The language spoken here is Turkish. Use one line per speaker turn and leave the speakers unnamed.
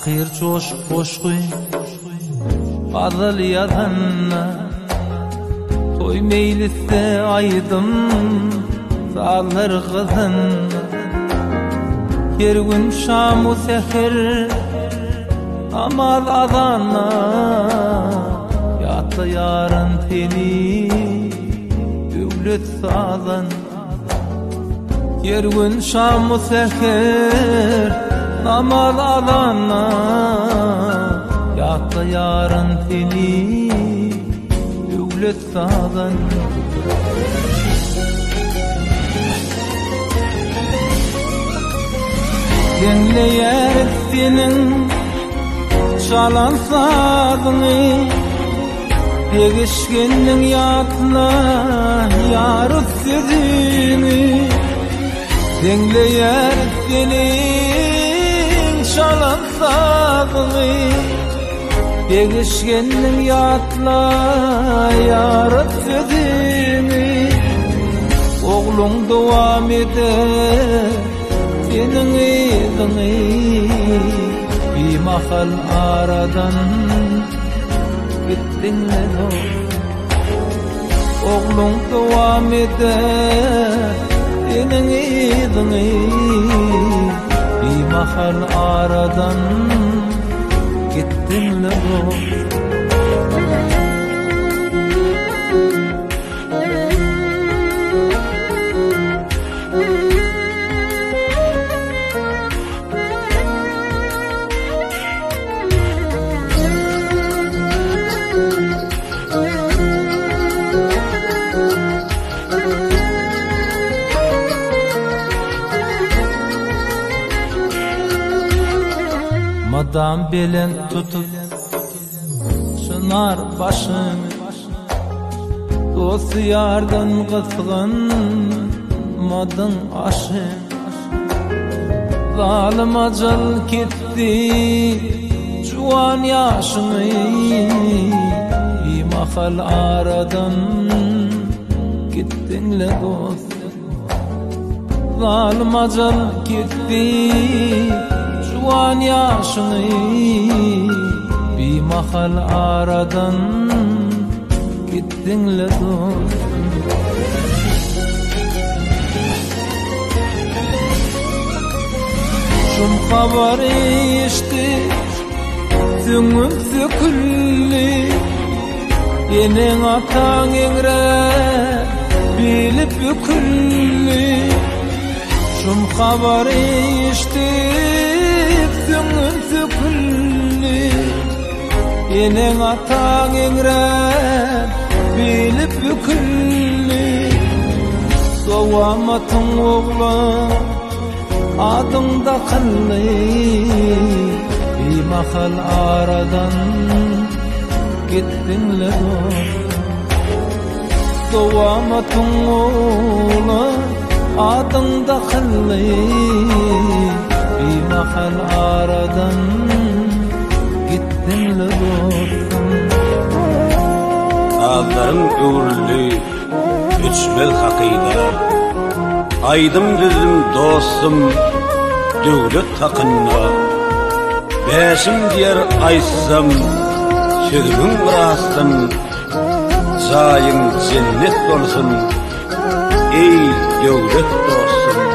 Ahir çoş hoşguy Adal yadanna Toy meylisse aydım Dağlar kızanna Her gün şamu seher Amal adana Yatlı yarın teni Övlet sağlan Her gün şamu seher Amal adana Yatlı yarın teni Övlet sağlan Genleyer senin Çalan sazını Degişkenin yatla Yarı sözünü Genleyer senin Çalan sazını Degişkenin yatla Yarı sözünü Oğlum devam eder Senin izini bir mahal aradan gittinle Oğlum devam eder Senin izini bir mahal aradan gittinle Madam belen tutup Çınar başın Dost yardan kısgın Madın aşın Zalim acıl gitti Juan yaşını Bir mahal aradan Gittinle dost Zalim acıl gitti Juan yaşını bir mahal aradan gittinle dost Şum haber işte Süngüm söküllü Yenin atan engre Bilip büküllü Şum haber işte Süngün söküllü Yenin atan engren Bilip büküllü Sovamatın oğlan Adımda kıllı Bir mahal aradan Gittinle dost Sovamatın oğlan Adımda kıllı Bir mahal aradan gittinle dostum
Dağların öğürlü Üçmel hakıyla Aydım düzüm dostum Dövlet takınla Beşim diyer ayssam Sözümün rastım Zayın cennet olsun Ey dövlet dostum